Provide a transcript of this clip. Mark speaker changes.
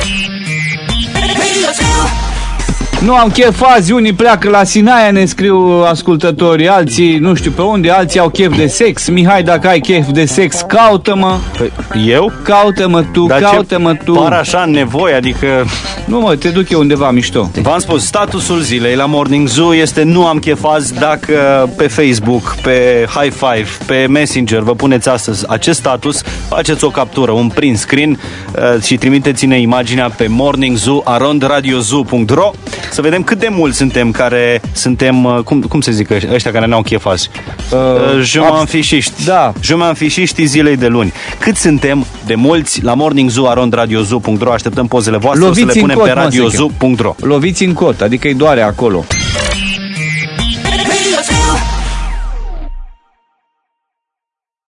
Speaker 1: Nu am chef azi, unii pleacă la Sinaia, ne scriu ascultătorii, alții nu știu pe unde, alții au chef de sex. Mihai, dacă ai chef de sex, caută-mă.
Speaker 2: Eu?
Speaker 1: Caută-mă tu, caută-mă tu.
Speaker 2: Par așa nevoie, adică...
Speaker 1: Nu mă, te duc eu undeva mișto.
Speaker 2: V-am spus, statusul zilei la Morning Zoo este nu am chef azi. Dacă pe Facebook, pe High Five, pe Messenger vă puneți astăzi acest status, faceți o captură, un print screen și trimiteți-ne imaginea pe morningzoo@radiozoo.ro să vedem cât de mulți suntem care suntem, cum se zic ăștia care n-au chef azi? Jumanfișiști.
Speaker 1: Da.
Speaker 2: Jumanfișiștii zilei de luni. Cât suntem de mulți la morningzoo@radiozoo.ro? Așteptăm pozele voastre, o să le punem pe radiozoo.ro.
Speaker 1: Loviți în cot, adică îi doare acolo.